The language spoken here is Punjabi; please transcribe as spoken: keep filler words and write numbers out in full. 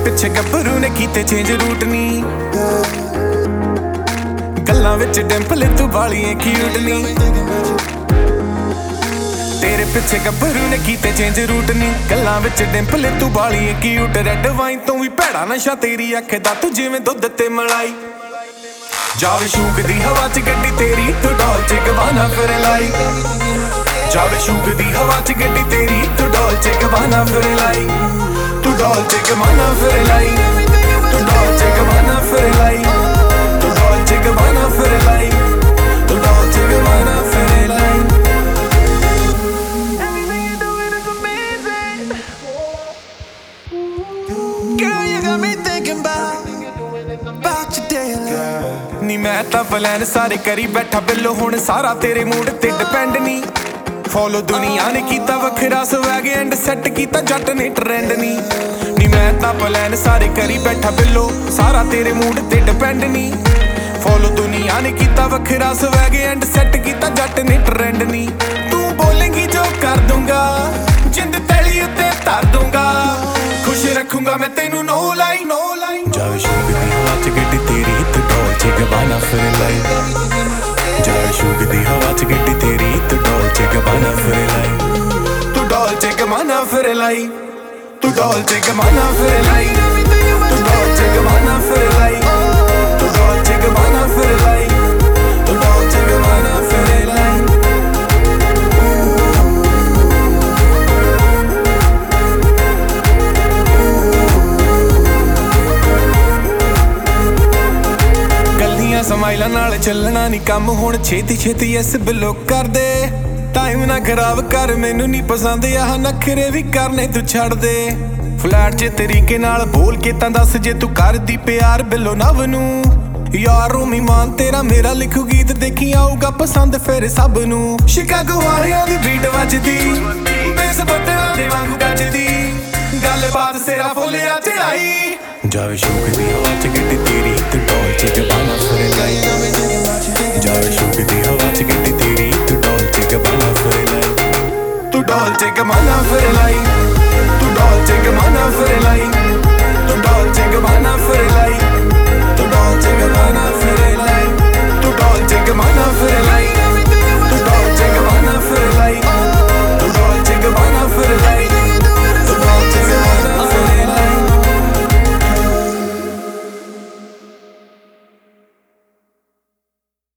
ਪਿੱਛੇ ਗੱਭਰੂ ਨੇ ਕੀਤੇ ਚੇਂਜ ਰੂਟ ਨੀ, ਗੱਲਾਂ ਵਿੱਚ ਡਿੰਪਲ ਤੂੰ ਵਾਲੀਏ ਕਿਊਟ ਨੀ। ਤੇਰੇ ਪਿੱਛੇ ਗੱਭਰੂ ਨੇ ਕੀਤੇ ਚੇਂਜ ਰੂਟ ਨੀ, ਗੱਲਾਂ ਵਿੱਚ ਡਿੰਪਲ ਤੂੰ ਵਾਲੀਏ ਕਿਊਟ। ਰੈੱਡ ਵਾਈਨ ਤੋਂ ਵੀ ਭੈੜਾ ਨਸ਼ਾ ਤੇਰੀ ਅੱਖ ਦਾ, ਤੂੰ ਜਿਵੇਂ ਦੁੱਧ ਤੇ ਮਲਾਈ। ਜਾਵੇ ਸ਼ੂਕ ਦੀ ਹਵਾ ਚ ਗੱਡੀ ਤੇਰੀ, ਤੂੰ ਡੋਲ ਚ ਗਵਾਨਾ ਫਿਰ ਲਾਈ। ਜਾਵੇ ਸ਼ੂਕ ਦੀ ਹਵਾ ਚ ਗੱਡੀ ਤੇਰੀ, ਤੂੰ ਡੋਲ ਚ ਗਵਾਨਾ ਫਿਰ ਲਾਈ। ਤੂੰ ਡੋਲ ਚ ਗਵਾਨਾ ਫਿਰ ਲਾਈ, ਤੂੰ ਡੋਲ ਚ ਗਵਾਨਾ ਫਿਰ ਲਾਈ, ਤੂੰ ਡੋਲ ਚ ਗਵਾਨਾ ਫਿਰ ਲਾਈ, ਤੂੰ ਡੋਲ ਚ ਗਵਾਨਾ ਫਿਰ ਲਾਈ। Girl, you got me thinking about, about you daily. ਨੀ ਮੈਂ ਤਾਂ ਪਲਾਨ ਸਾਰੇ ਕਰੀ ਬੈਠਾ ਬਿੱਲੋ, ਹੁਣ ਸਾਰਾ ਤੇਰੇ ਮੂਡ ਤੇ ਡਿਪੈਂਡ ਨੀ। ਫੋਲੋ ਦੁਨੀਆ ਨੇ ਕੀਤਾ ਵੱਖਰਾ ਸਵੈਗ, ਐਂਡ ਸੈੱਟ ਕੀਤਾ ਜੱਟ ਨੇ ਟ੍ਰੈਂਡ ਨੀ। ਨੀ ਮੈਂ ਤਾਂ ਪਲਾਨ ਸਾਰੇ ਕਰੀ ਬੈਠਾ ਬਿੱਲੋ, ਸਾਰਾ ਤੇਰੇ ਮੂਡ ਤੇ ਡਿਪੈਂਡ ਨੀ। ਫੋਲੋ ਦੁਨੀਆ ਨੇ ਕੀਤਾ ਵੱਖਰਾ ਸਵੈਗ, ਐਂਡ ਸੈੱਟ ਕੀਤਾ ਜੱਟ ਨੇ ਟ੍ਰੈਂਡ ਨੀ। ਤੂੰ ਬੋਲੇਂਗੀ ਜੋ ਕਰ ਦੂੰਗਾ, ਜਿੰਦ ਤਲੀ ਉੱਤੇ ਧਰ ਦੂੰਗਾ, ਖੁਸ਼ ਰੱਖੂੰਗਾ ਮੈਂ ਤੈਨੂੰ ਨੋ ਲਾਈ ਨੋ ਲਾਈ। ਜਾਵੇ ਸ਼ੂਕ ਦੀ ਹਵਾ ਚ ਗੱਡੀ ਤੇਰੀ, ਤੂੰ ਡੋਲ ਚ ਗਵਾਨਾ ਫਿਰ ਲਾਈ। ਜਾਵੇ ਸ਼ੂਕ ਦੀ ਹਵਾ ਚ ਗੱਡੀ ਤੇਰੀ, ਤੂੰ ਡੋਲ ਚ ਗਵਾਨਾ ਫਿਰ ਲਾਈ। ਤੂੰ ਡੋਲ ਚ ਗਵਾਨਾ ਫਿਰ ਲਾਈ, ਤੂੰ ਡੋਲ ਚ ਗਵਾਨਾ ਫਿਰ ਲਾਈ, ਤੂੰ ਡੋਲ ਚ ਗਵਾਨਾ ਫਿਰ ਲਾਈ, ਤੂੰ ਡੋਲ ਚ ਗਵਾਨਾ ਫਿਰ ਲਾਈ, ਤੂੰ ਡੋਲ ਚ ਗਵਾਨਾ ਫਿਰ ਲਾਈ। ਗੱਲੀਆਂ ਸਮਾਈਲਾਂ ਨਾਲ ਚੱਲਣਾ ਨੀ ਕੰਮ, ਹੁਣ ਛੇਤੀ ਛੇਤੀ ਇਸ ਬਿਲੋ ਕਰਦੇ। ਟਾਈਮ ਨਾ ਖਰਾਬ ਕਰ, ਮੈਨੂੰ ਨੀ ਪਸੰਦ ਆਹ ਨਖਰੇ ਵੀ ਕਰਨੇ ਤੂੰ ਛੱਡ ਦੇ। ਫਲੈਟ ਚ ਤਰੀਕੇ ਨਾਲ ਬੋਲ ਕੇ ਤਾਂ ਦੱਸ, ਜੇ ਤੂੰ ਕਰਦੀ ਪਿਆਰ ਬਿੱਲੋ ਨਵ ਨੂੰ। ਯਾਰ ਰੂਮੀ ਮਾਨ ਤੇਰਾ ਮੇਰਾ ਲਿਖੂ ਗੀਤ, ਦੇਖੀ ਆਊਗਾ ਪਸੰਦ ਫਿਰ ਸਭ ਨੂੰ। ਸ਼ਿਕਾਗੋ ਵਾਲਿਆਂ ਦੀ ਬੀਟ ਵੱਜਦੀ, ਬੇਸ ਬੱਦਲਾਂ ਦੇ ਵਾਂਗੂ ਗੱਜਦੀ, ਗੱਲਬਾਤ ਸਿਰਾ ਫੁੱਲਿਆ ਚੜਾਈ। ਜਾਵੇ ਸ਼ੂਕ ਦੀ ਹਵਾ ਚ ਗੱਡੀ ਤੇਰੀ, ਤੂੰ ਡੋਲ ਚ ਗਵਾਨਾ ਫਿਰ ਲਾਈ। ਜਾਵੇ ਸ਼ੂਕ ਦੀ ਹਵਾ ਚ ਗੱਡੀ ਤੇਰੀ, ਤੂੰ ਡੋਲ ਚ ਗਵਾਨਾ ਫਿਰ ਲਾਈ। ਤੂੰ ਡੋਲ ਚ ਗਵਾਨਾ ਫਿਰ ਲਾਈ, ਤੂੰ ਡੋਲ ਚ ਗਵਾਨਾ ਫਿਰ ਲਾਈ, ਤੂੰ ਡੋਲ ਚ ਗਵਾਨਾ ਫਿਰ ਲਾਈ, ਤੂੰ ਡੋਲ ਚ ਗਵਾਨਾ ਫਿਰ ਲਾਈ, ਤੂੰ ਡੋਲ ਚ ਗਵਾਨਾ ਫਿਰ ਲਾਈ।